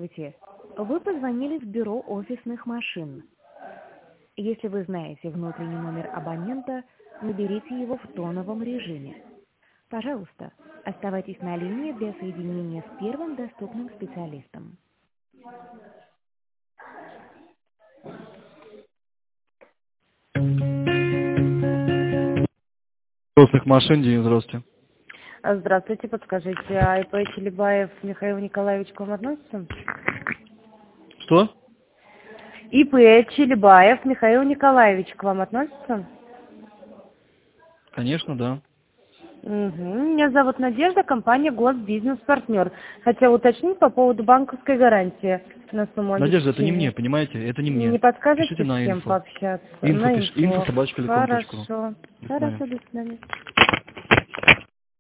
Здравствуйте. Вы позвонили в бюро офисных машин. Если вы знаете внутренний номер абонента, наберите его в тоновом режиме. Пожалуйста, оставайтесь на линии для соединения с первым доступным специалистом. Офисных машин, Денис, здравствуйте. Здравствуйте, подскажите, а ИП Челебаев Михаил Николаевич к вам относится? Что? ИП Челебаев Михаил Николаевич к вам относится? Конечно, да. Меня зовут Надежда, компания Госбизнес-партнер. Хотела уточнить по поводу банковской гарантии на сумму Надежда, это не обеспечения. мне, понимаете? Это не мне. Не подскажете, Пишите с на кем инфо. пообщаться? Инфо, На инфо собачка.com.ру. Хорошо. Хорошо, до свидания.